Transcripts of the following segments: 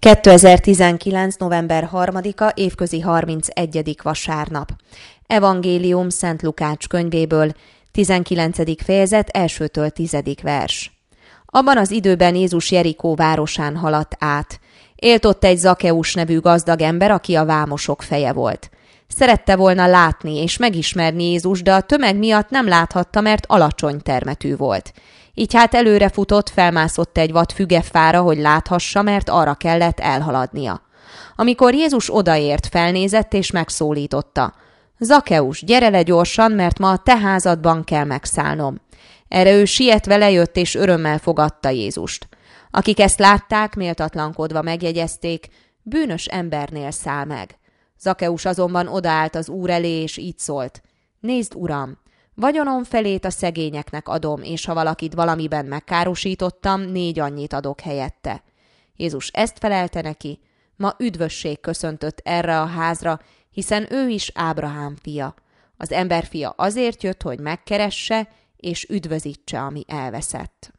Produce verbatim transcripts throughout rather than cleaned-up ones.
kétezer-tizenkilenc. november harmadika, évközi harmincegyedik vasárnap. Evangélium Szent Lukács könyvéből, tizenkilencedik fejezet, elsőtől tizedik vers. Abban az időben Jézus Jerikó városán haladt át. Élt ott egy Zakeus nevű gazdag ember, aki a vámosok feje volt. Szerette volna látni és megismerni Jézus, de a tömeg miatt nem láthatta, mert alacsony termetű volt. Így hát előre futott, felmászott egy vad fügefára, hogy láthassa, mert arra kellett elhaladnia. Amikor Jézus odaért, felnézett és megszólította. Zakeus, gyere le gyorsan, mert ma a te házadban kell megszállnom. Erre ő sietve lejött és örömmel fogadta Jézust. Akik ezt látták, méltatlankodva megjegyezték, bűnös embernél száll meg. Zakeus azonban odaállt az Úr elé, és így szólt. Nézd, Uram, vagyonom felét a szegényeknek adom, és ha valakit valamiben megkárosítottam, négy annyit adok helyette. Jézus ezt felelte neki, ma üdvösség köszöntött erre a házra, hiszen ő is Ábrahám fia. Az emberfia azért jött, hogy megkeresse, és üdvözítse, ami elveszett.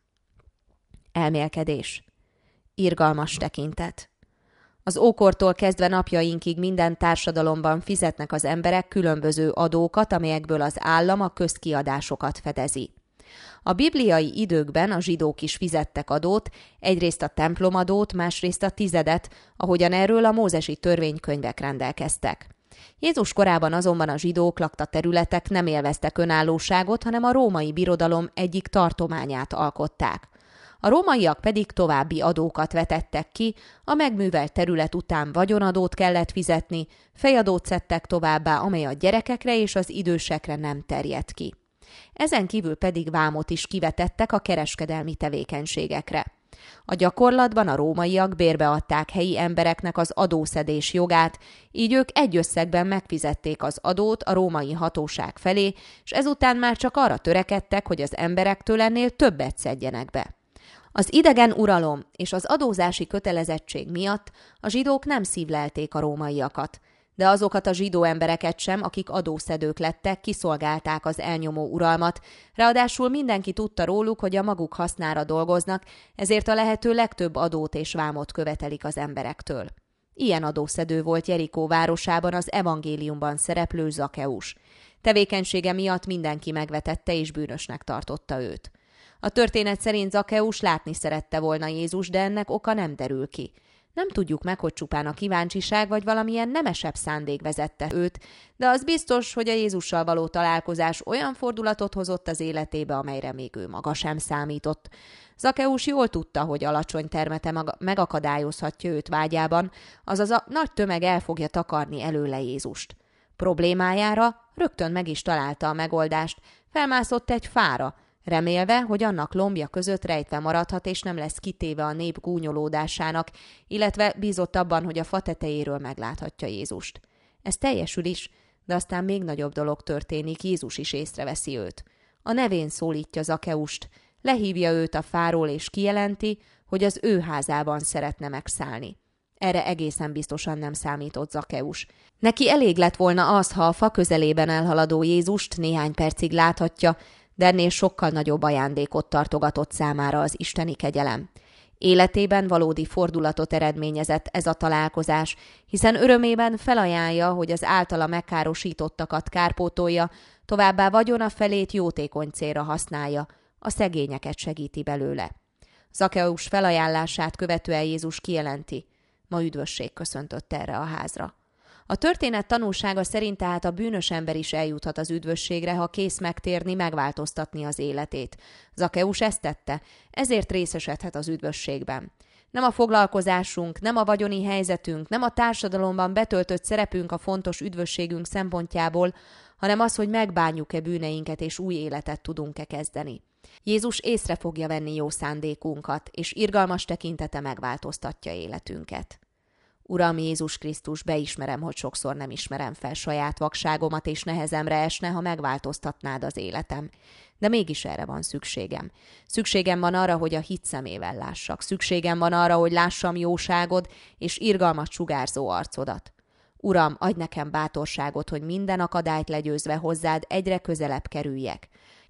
Elmélkedés. Irgalmas tekintet. Az ókortól kezdve napjainkig minden társadalomban fizetnek az emberek különböző adókat, amelyekből az állam a közkiadásokat fedezi. A bibliai időkben a zsidók is fizettek adót, egyrészt a templomadót, másrészt a tizedet, ahogyan erről a mózesi törvénykönyvek rendelkeztek. Jézus korában azonban a zsidók lakta területek nem élveztek önállóságot, hanem a római birodalom egyik tartományát alkották. A rómaiak pedig további adókat vetettek ki, a megművelt terület után vagyonadót kellett fizetni, fejadót szedtek továbbá, amely a gyerekekre és az idősekre nem terjedt ki. Ezen kívül pedig vámot is kivetettek a kereskedelmi tevékenységekre. A gyakorlatban a rómaiak bérbeadták helyi embereknek az adószedés jogát, így ők egy összegben megfizették az adót a római hatóság felé, és ezután már csak arra törekedtek, hogy az emberektől ennél többet szedjenek be. Az idegen uralom és az adózási kötelezettség miatt a zsidók nem szívlelték a rómaiakat, de azokat a zsidó embereket sem, akik adószedők lettek, kiszolgálták az elnyomó uralmat, ráadásul mindenki tudta róluk, hogy a maguk hasznára dolgoznak, ezért a lehető legtöbb adót és vámot követelik az emberektől. Ilyen adószedő volt Jerikó városában az evangéliumban szereplő Zakeus. Tevékenysége miatt mindenki megvetette és bűnösnek tartotta őt. A történet szerint Zakeus látni szerette volna Jézus, de ennek oka nem derül ki. Nem tudjuk meg, hogy csupán a kíváncsiság vagy valamilyen nemesebb szándék vezette őt, de az biztos, hogy a Jézussal való találkozás olyan fordulatot hozott az életébe, amelyre még ő maga sem számított. Zakeus jól tudta, hogy alacsony termete megakadályozhatja őt vágyában, azaz a nagy tömeg el fogja takarni előle Jézust. Problémájára rögtön meg is találta a megoldást, felmászott egy fára, remélve, hogy annak lombja között rejtve maradhat, és nem lesz kitéve a nép gúnyolódásának, illetve bízott abban, hogy a fa tetejéről megláthatja Jézust. Ez teljesül is, de aztán még nagyobb dolog történik, Jézus is észreveszi őt. A nevén szólítja Zakeust, lehívja őt a fáról és kijelenti, hogy az ő házában szeretne megszállni. Erre egészen biztosan nem számított Zakeus. Neki elég lett volna az, ha a fa közelében elhaladó Jézust néhány percig láthatja, de ennél sokkal nagyobb ajándékot tartogatott számára az isteni kegyelem. Életében valódi fordulatot eredményezett ez a találkozás, hiszen örömében felajánlja, hogy az általa megkárosítottakat kárpótolja, továbbá vagyona felét jótékony célra használja, a szegényeket segíti belőle. Zakeus felajánlását követően Jézus kijelenti, ma üdvösség köszöntött erre a házra. A történet tanulsága szerint tehát a bűnös ember is eljuthat az üdvösségre, ha kész megtérni, megváltoztatni az életét. Zakeus ezt tette, ezért részesedhet az üdvösségben. Nem a foglalkozásunk, nem a vagyoni helyzetünk, nem a társadalomban betöltött szerepünk a fontos üdvösségünk szempontjából, hanem az, hogy megbánjuk-e bűneinket és új életet tudunk-e kezdeni. Jézus észre fogja venni jó szándékunkat, és irgalmas tekintete megváltoztatja életünket. Uram Jézus Krisztus, beismerem, hogy sokszor nem ismerem fel saját vakságomat, és nehezemre esne, ha megváltoztatnád az életem. De mégis erre van szükségem. Szükségem van arra, hogy a hit szemével lássak. Szükségem van arra, hogy lássam jóságod és irgalmat sugárzó arcodat. Uram, adj nekem bátorságot, hogy minden akadályt legyőzve hozzád egyre közelebb kerüljek.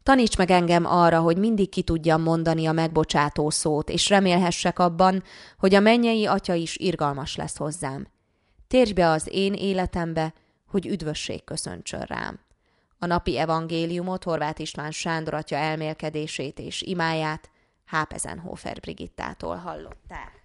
Taníts meg engem arra, hogy mindig ki tudjam mondani a megbocsátó szót, és remélhessek abban, hogy a mennyei Atya is irgalmas lesz hozzám. Térj be az én életembe, hogy üdvösség köszöntsön rám. A napi evangéliumot, Horváth István Sándor atya elmélkedését és imáját Hápezenhofer Brigittától hallották.